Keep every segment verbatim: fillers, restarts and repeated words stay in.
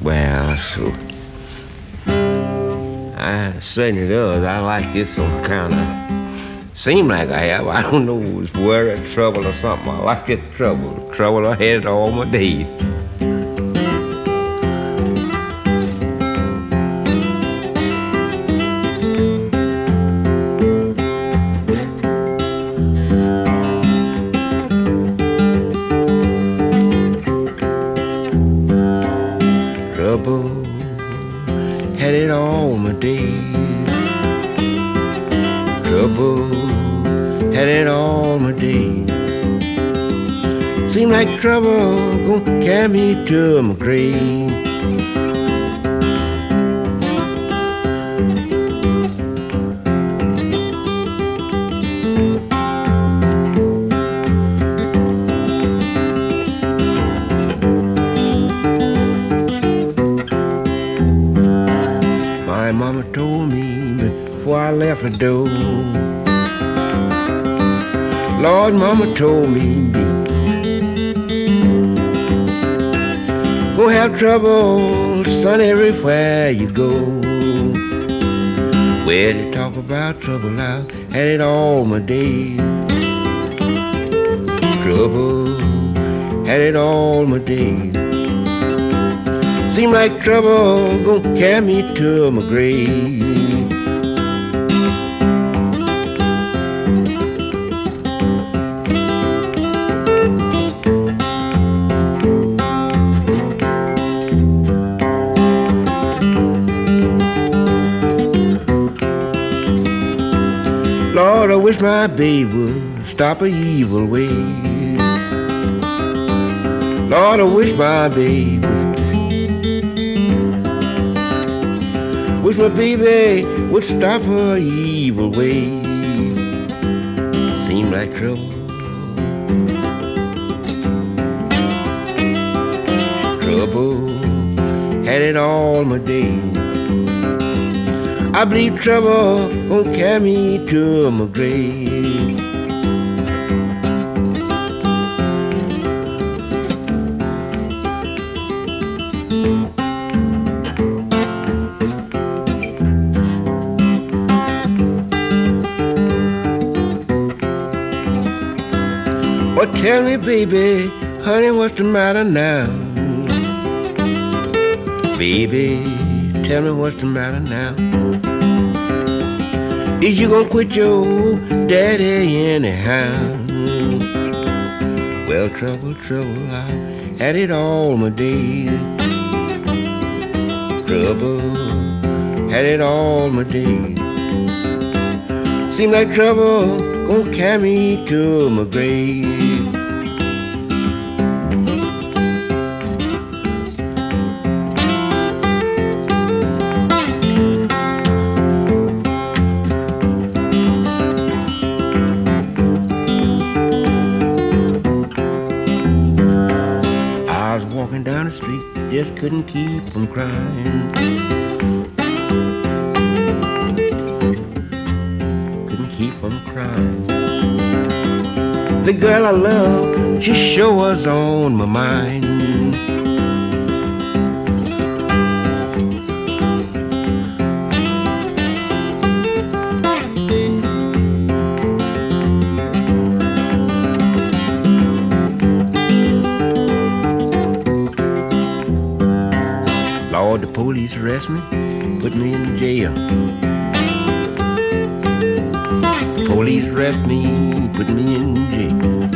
Well, so I certainly does. I like this some kind of seem like I have. I don't know if it's worry, trouble, or something. I like this trouble. Trouble I had all my days. Trouble had it all my days. Trouble had it all my days. Seemed like trouble gon' carry me to my grave. My mama told me before I left the door. Lord, mama told me gonna have trouble, son, everywhere you go. Where they talk about trouble, I had it all my days. Trouble, had it all my days. Seem like trouble gonna carry me to my grave. Lord, I wish my babe would stop her evil ways. Lord, I wish my babe would Wish my baby would stop her evil ways. Seem like trouble. Trouble had it all my days. I believe trouble gon' carry me to my grave. Well, tell me, baby, honey, what's the matter now? Baby, tell me what's the matter now? Is you gonna quit your daddy anyhow? Well, trouble, trouble, I had it all my days. Trouble, had it all my days. Seem like trouble gonna carry me to my grave. I was walking down the street, just couldn't keep from crying. Couldn't keep from crying. The girl I love, she sure was on my mind. Lord, the police arrest me, put me in jail. Police arrest me, put me in jail.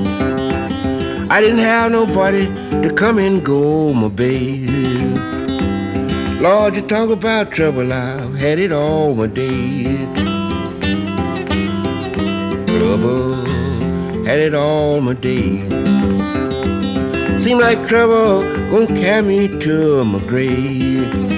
I didn't have nobody to come and go my bail. Lord, you talk about trouble, I've had it all my days. Trouble, had it all my days. Seem like trouble gonna carry me to my grave.